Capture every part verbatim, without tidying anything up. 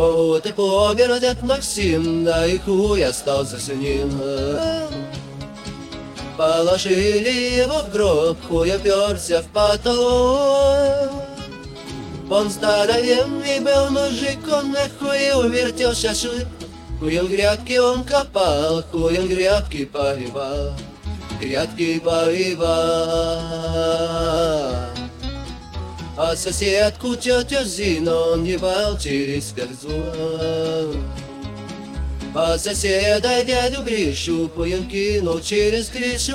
Вот и помер дед Максим, да и хуй остался с ним. Положили его в гроб, хуй оперся в потолок. Он здоровенный был мужик, он на хуе увертел шашлык. Хуем грядки он копал, хуем грядки поливал, грядки поливал. А соседку тетю Зину он ебал через корзу. А соседа дядю Гришу хуем кинул через крышу.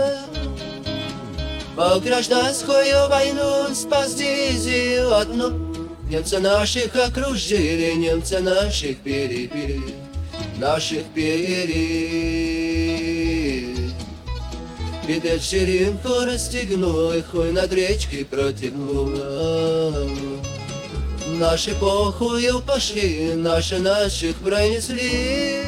А гражданскую войну он спас дивизию одну. Немцы наших окружили, немцы наших перебили, наших перебили. Видать, ширинку расстегнул и хуй над речкой протянул. Наши похую пошли, наши наших пронесли.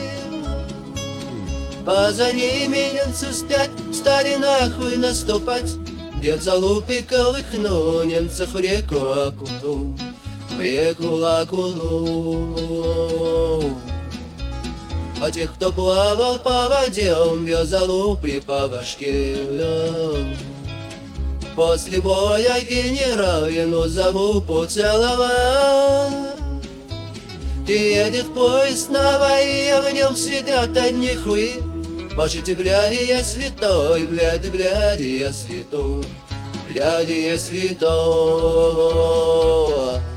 А за ними немцы спят, стали нахуй наступать. Дед залупи колыхнул, немцев в реку окунул, в реку окунул. А тех, кто плавал по воде, он вез залупи по башке. После боя генерал ему залупу целовал. Едет поезд на войне, в нем сидят одни хуи. Можете, бляди, я святой, бляди, бляди, я святой, бляди, я святой.